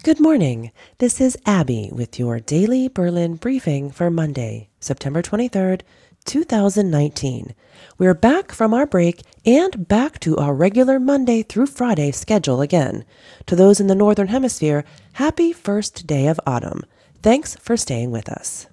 Good morning. This is Abby with your daily Berlin briefing for Monday, September 23rd, 2019. We're back from our break and back to our regular Monday through Friday schedule again. To those in the Northern Hemisphere, happy first day of autumn. Thanks for staying with us.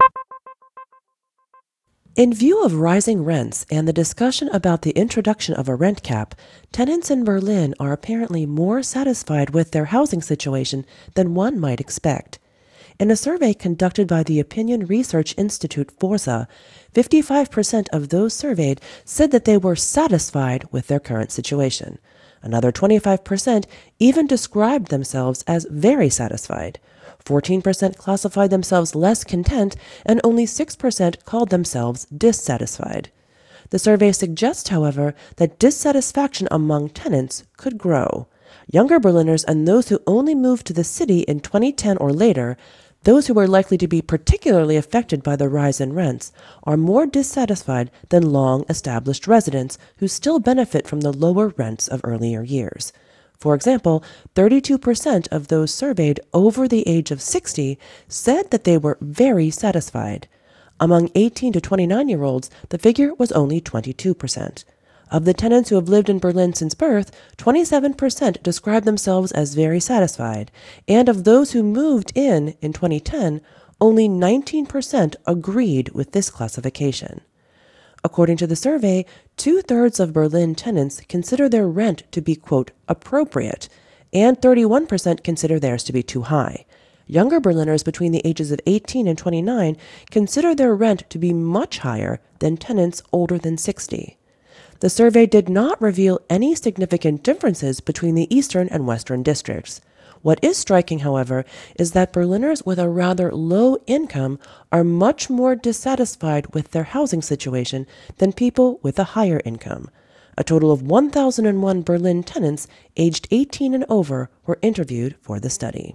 In view of rising rents and the discussion about the introduction of a rent cap, tenants in Berlin are apparently more satisfied with their housing situation than one might expect. In a survey conducted by the opinion research institute Forsa, 55% of those surveyed said that they were satisfied with their current situation. Another 25% even described themselves as very satisfied. 14% classified themselves less content, and only 6% called themselves dissatisfied. The survey suggests, however, that dissatisfaction among tenants could grow. Younger Berliners and those who only moved to the city in 2010 or later, those who are likely to be particularly affected by the rise in rents, are more dissatisfied than long-established residents who still benefit from the lower rents of earlier years. For example, 32% of those surveyed over the age of 60 said that they were very satisfied. Among 18 to 29-year-olds, the figure was only 22%. Of the tenants who have lived in Berlin since birth, 27% described themselves as very satisfied, and of those who moved in 2010, only 19% agreed with this classification. According to the survey, 2/3 of Berlin tenants consider their rent to be, quote, appropriate, and 31% consider theirs to be too high. Younger Berliners between the ages of 18 and 29 consider their rent to be much higher than tenants older than 60. The survey did not reveal any significant differences between the eastern and western districts. What is striking, however, is that Berliners with a rather low income are much more dissatisfied with their housing situation than people with a higher income. A total of 1,001 Berlin tenants aged 18 and over were interviewed for the study.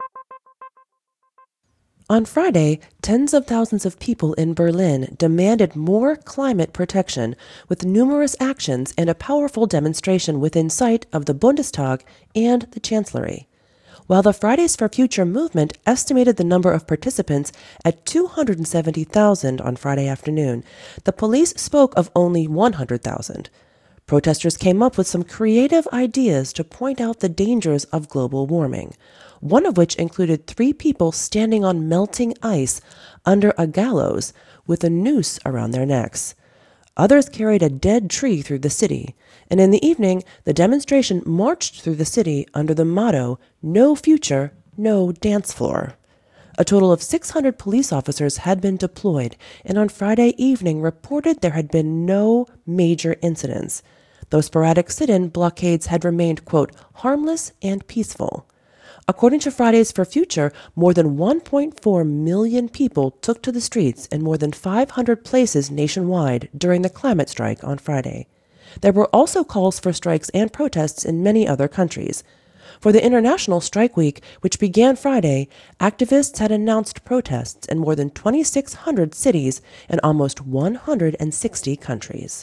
On Friday, tens of thousands of people in Berlin demanded more climate protection with numerous actions and a powerful demonstration within sight of the Bundestag and the Chancellery. While the Fridays for Future movement estimated the number of participants at 270,000 on Friday afternoon, the police spoke of only 100,000. Protesters came up with some creative ideas to point out the dangers of global warming, one of which included 3 people standing on melting ice under a gallows with a noose around their necks. Others carried a dead tree through the city, and in the evening, the demonstration marched through the city under the motto, "No future, no dance floor." A total of 600 police officers had been deployed, and on Friday evening reported there had been no major incidents. Those sporadic sit-in blockades had remained, quote, harmless and peaceful. According to Fridays for Future, more than 1.4 million people took to the streets in more than 500 places nationwide during the climate strike on Friday. There were also calls for strikes and protests in many other countries. For the International Strike Week, which began Friday, activists had announced protests in more than 2,600 cities in almost 160 countries.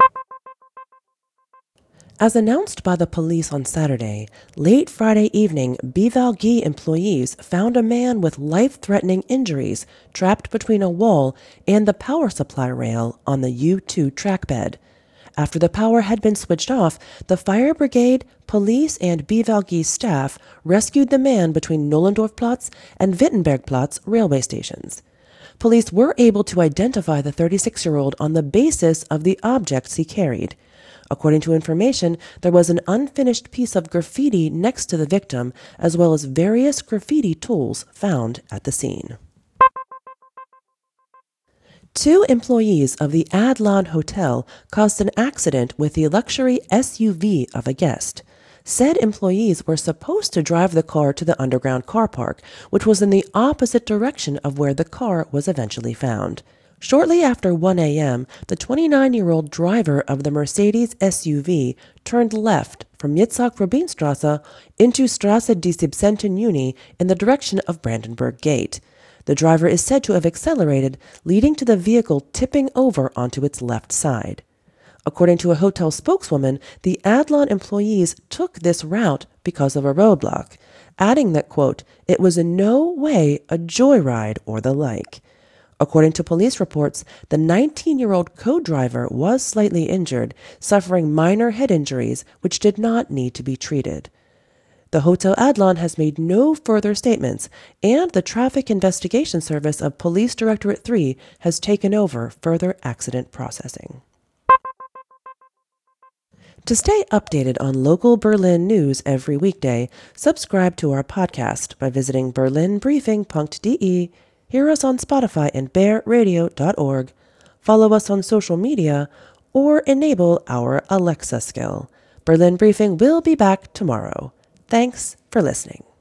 As announced by the police on Saturday, late Friday evening, BVG employees found a man with life-threatening injuries trapped between a wall and the power supply rail on the U2 trackbed. After the power had been switched off, the fire brigade, police, and BVG staff rescued the man between Nollendorfplatz and Wittenbergplatz railway stations. Police were able to identify the 36-year-old on the basis of the objects he carried. According to information, there was an unfinished piece of graffiti next to the victim, as well as various graffiti tools found at the scene. 2 employees of the Adlon Hotel caused an accident with the luxury SUV of a guest. Said employees were supposed to drive the car to the underground car park, which was in the opposite direction of where the car was eventually found. Shortly after 1 a.m., the 29-year-old driver of the Mercedes SUV turned left from Yitzhak-Rabin-Strasse into Strasse die 17. Juni in the direction of Brandenburg Gate. The driver is said to have accelerated, leading to the vehicle tipping over onto its left side. According to a hotel spokeswoman, the Adlon employees took this route because of a roadblock. adding that, quote, "it was in no way a joyride or the like." According to police reports, the 19-year-old co-driver was slightly injured, suffering minor head injuries which did not need to be treated. The Hotel Adlon has made no further statements, and the Traffic Investigation Service of Police Directorate 3 has taken over further accident processing. To stay updated on local Berlin news every weekday, subscribe to our podcast by visiting berlinbriefing.de, hear us on Spotify and bearradio.org, follow us on social media, or enable our Alexa skill. Berlin Briefing will be back tomorrow. Thanks for listening.